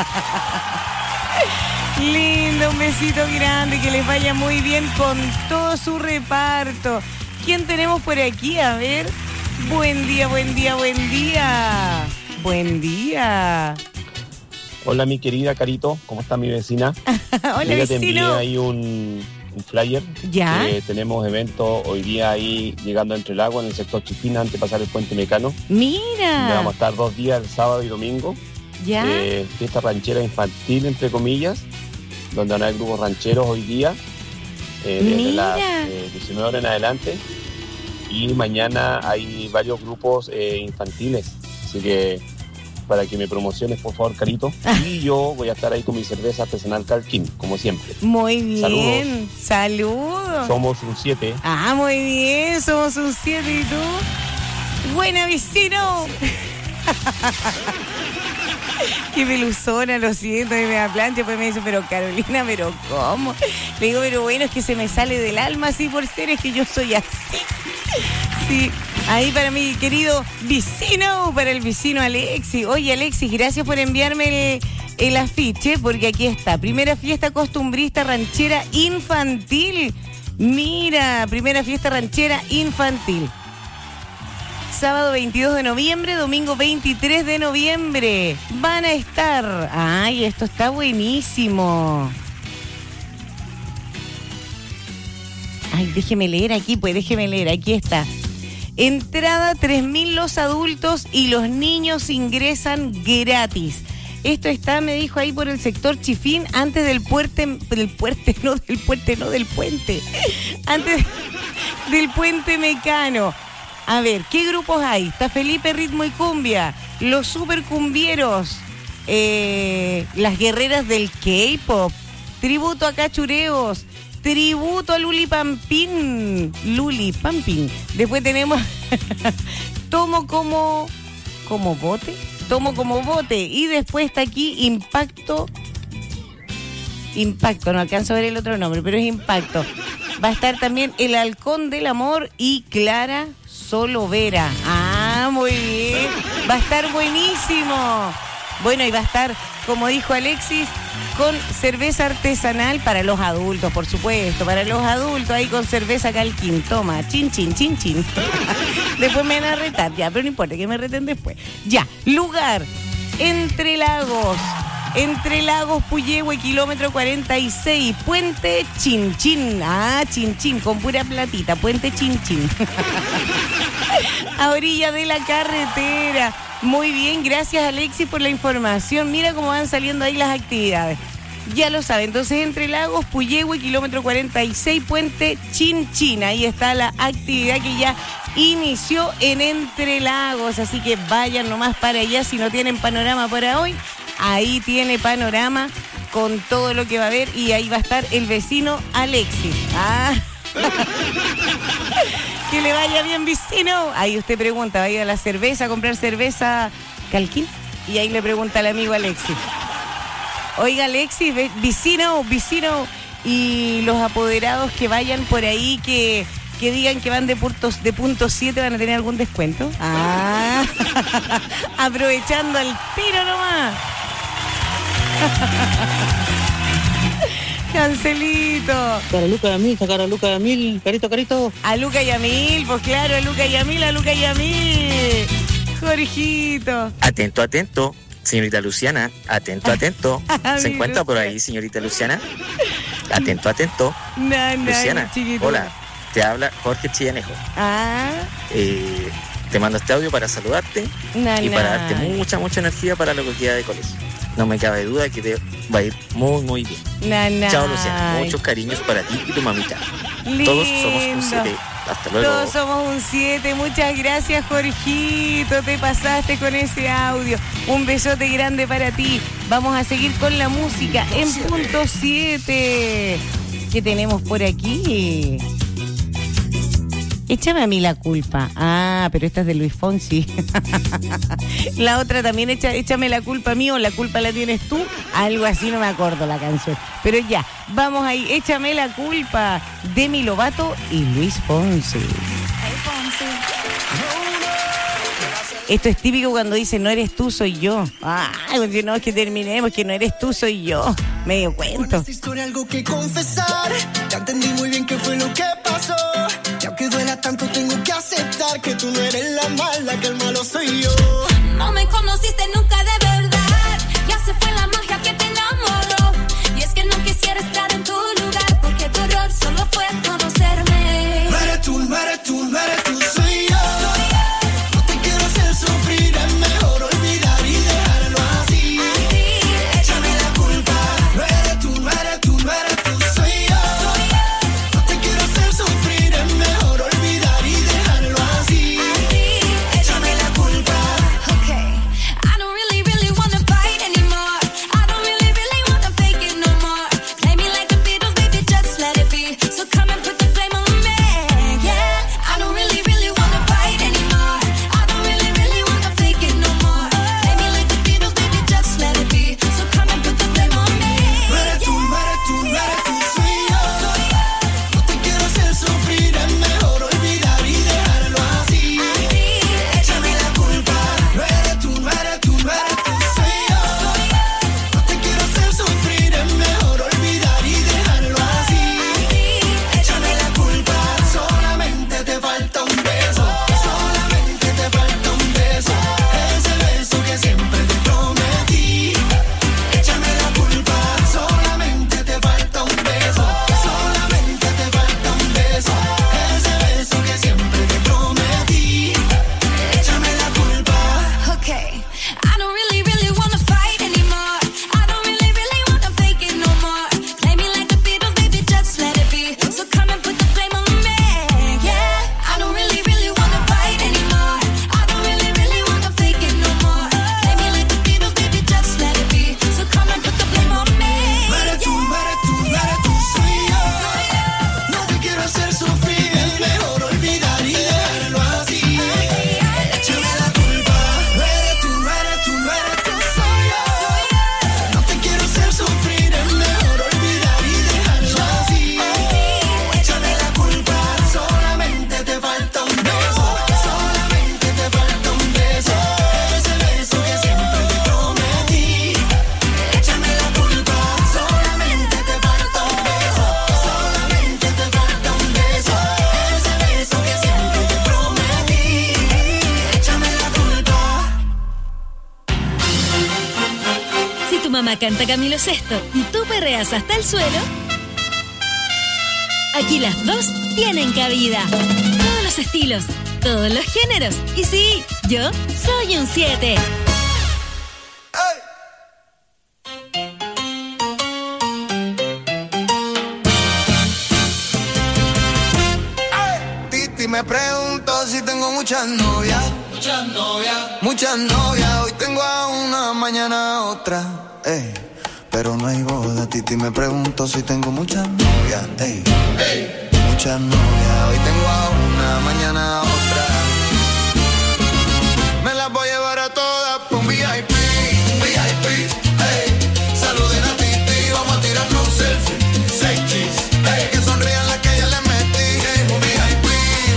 Lindo, un besito grande, que les vaya muy bien con todo su reparto. ¿Quién tenemos por aquí? A ver. Buen día, buen día, buen día. Buen día. Hola, mi querida Carito, ¿cómo está mi vecina? Hola, Mira, te envié vecino. ahí un, un flyer. Ya. Eh, tenemos eventos hoy día ahí llegando a Entre Lagos, en el sector Chipina, antes de pasar el puente Mecano. Mira. Vamos a estar dos días, el sábado y domingo. Ya. Eh, fiesta ranchera infantil, entre comillas, donde van a haber grupos rancheros hoy día, eh, desde Mira. las eh, diecinueve horas en adelante. Y mañana hay varios grupos eh, infantiles, así que para que me promociones, por favor, Carito. Y yo voy a estar ahí con mi cerveza artesanal Calquín, como siempre. Muy bien. Saludos. Saludos. Somos un siete. Ah, muy bien. Somos un siete. ¿Y tú? Buena, vecino. Qué peluzona, lo siento, y me da plancha. Pues me dice, pero Carolina, ¿pero cómo? Le digo, pero bueno, es que se me sale del alma así por ser, es que yo soy así. Sí, ahí para mi querido vecino, para el vecino Alexis. Oye, Alexis, gracias por enviarme el, el afiche, porque aquí está. Primera fiesta costumbrista ranchera infantil. Mira, primera fiesta ranchera infantil. Sábado veintidós de noviembre, domingo veintitrés de noviembre. Van a estar. Ay, esto está buenísimo. Ay, déjeme leer aquí, pues déjeme leer, aquí está. Entrada tres mil los adultos y los niños ingresan gratis. Esto está, me dijo, ahí por el sector Chifín, antes del puente, del puente, no del puente, no del puente. Antes del puente Mecano. A ver, ¿qué grupos hay? Está Felipe Ritmo y Cumbia, los Super Cumbieros, eh, las guerreras del K-pop, tributo a Cachureos, tributo a Luli Pampín. Luli Pampín. Después tenemos Tomo como como bote. Tomo como bote. Y después está aquí Impacto. Impacto, no alcanzo a ver el otro nombre, pero es Impacto. Va a estar también El Halcón del Amor y Clara Solovera. Ah, muy bien. Va a estar buenísimo. Bueno, y va a estar, como dijo Alexis, con cerveza artesanal para los adultos, por supuesto, para los adultos, ahí con cerveza Calquín. Toma, chin, chin, chin, chin. Después me van a retar, ya, pero no importa, que me reten después. Ya, lugar, Entre Lagos, Entre Lagos, Puyehue, kilómetro cuarenta y seis, Puente Chinchín. Ah, Chinchín, con pura platita, Puente Chinchín. A orilla de la carretera. Muy bien, gracias Alexis por la información. Mira cómo van saliendo ahí las actividades. Ya lo saben, entonces Entre Lagos, Puyehue, kilómetro cuarenta y seis, Puente Chinchín. Ahí está la actividad que ya inició en Entre Lagos. Así que vayan nomás para allá si no tienen panorama para hoy. Ahí tiene panorama con todo lo que va a haber y ahí va a estar el vecino Alexis. Ah. Que le vaya bien, vecino. Ahí usted pregunta, va a ir a la cerveza, a comprar cerveza Calquín. Y ahí le pregunta al amigo Alexis. Oiga, Alexis, vecino, vecino, y los apoderados que vayan por ahí, que, que digan que van de puntos de punto siete, ¿van a tener algún descuento? Ah, aprovechando el tiro nomás. Cancelito. Cara Luca Yamil, cara Luca Yamil, carito, carito. A Luca Yamil, pues claro, a Luca Yamil, a Luca Yamil. Jorgito. Atento, atento, señorita Luciana. Atento, atento. ¿Se encuentra por ahí, señorita Luciana? Atento, atento. No, no, Luciana, chiquito. hola. Te habla Jorge Chillanejo. Ah. Eh, te mando este audio para saludarte No, y no. para darte mucha, mucha energía para lo que queda de colegio. No me cabe duda que te va a ir muy, muy bien. Na, na. Chao, Luciana. Muchos cariños para ti y tu mamita. Lindo. Todos somos un siete. Hasta luego. Todos somos un siete. Muchas gracias, Jorgito. Te pasaste con ese audio. Un besote grande para ti. Vamos a seguir con la música en punto siete. ¿Qué tenemos por aquí? Échame a mí la culpa. Ah, pero esta es de Luis Fonsi. La otra también, echa, échame la culpa a mí o la culpa la tienes tú. Algo así, no me acuerdo la canción. Pero ya, vamos ahí. Échame la culpa. Demi Lovato y Luis Fonsi. Esto es típico cuando dicen no eres tú, soy yo. Ah, no, es que terminemos, que no eres tú, soy yo. Medio cuento. Esta historia algo que confesar. Ya entendí muy bien qué fue lo que pasó. Y aunque duela tanto tengo que aceptar que tú no eres la mala, que el malo soy yo. No me conociste nunca de verdad. Ya se fue la magia que te enamoró. Y es que no quisiera estar en tu lugar, porque tu error solo mamá canta Camilo Sesto y tú perreas hasta el suelo, aquí las dos tienen cabida. Todos los estilos, todos los géneros. Y sí, yo soy un siete. Me pregunto si tengo muchas novias. Muchas novias. Muchas novias. Hoy tengo a una, mañana a otra. Ey. Pero no hay boda, Titi. Me pregunto si tengo muchas novias. Ey. Ey. Muchas novias. Hoy tengo a una, mañana a otra. Me las voy a llevar a todas por un V I P. V I P. Ey. Saluden a Titi. Vamos a tirarnos un selfie. Seis cheese. Ey. Que sonrían las que ya le metí. Ey. Un V I P.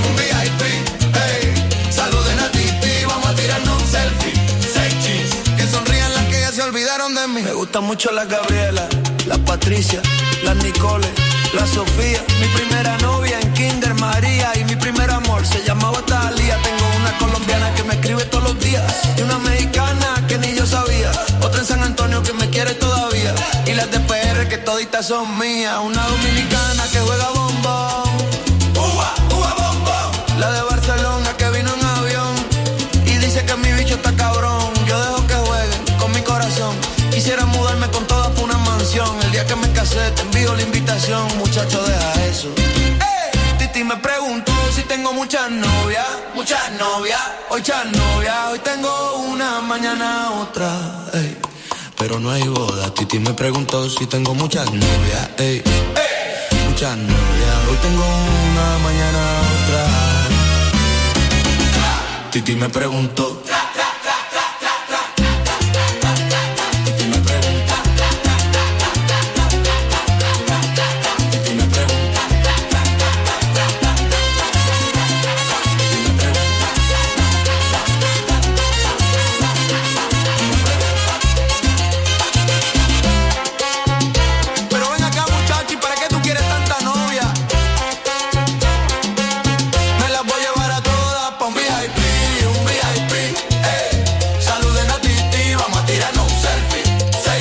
Se olvidaron de mí. Me gustan mucho las Gabriela, las Patricia, las Nicole, la Sofía. Mi primera novia en Kinder María y mi primer amor se llamaba Talía. Tengo una colombiana que me escribe todos los días y una mexicana que ni yo sabía. Otra en San Antonio que me quiere todavía y las de P R que toditas son mías. Una dominicana que juega bombón, uva, uva bombón. La de Barcelona que vino en avión y dice que mi bicho está cabrón. Yo dejo que jueguen con mi corazón. Quisiera mudarme con todas por una mansión. El día que me casé te envío la invitación. Muchacho, deja eso. Hey, Titi me preguntó si tengo muchas novias. Muchas novias. Hoy muchas novias. Hoy tengo una, mañana otra. Hey, pero no hay boda. Titi me preguntó si tengo muchas novias. Hey, hey, muchas novias. Hoy tengo una, mañana otra. Titi me preguntó.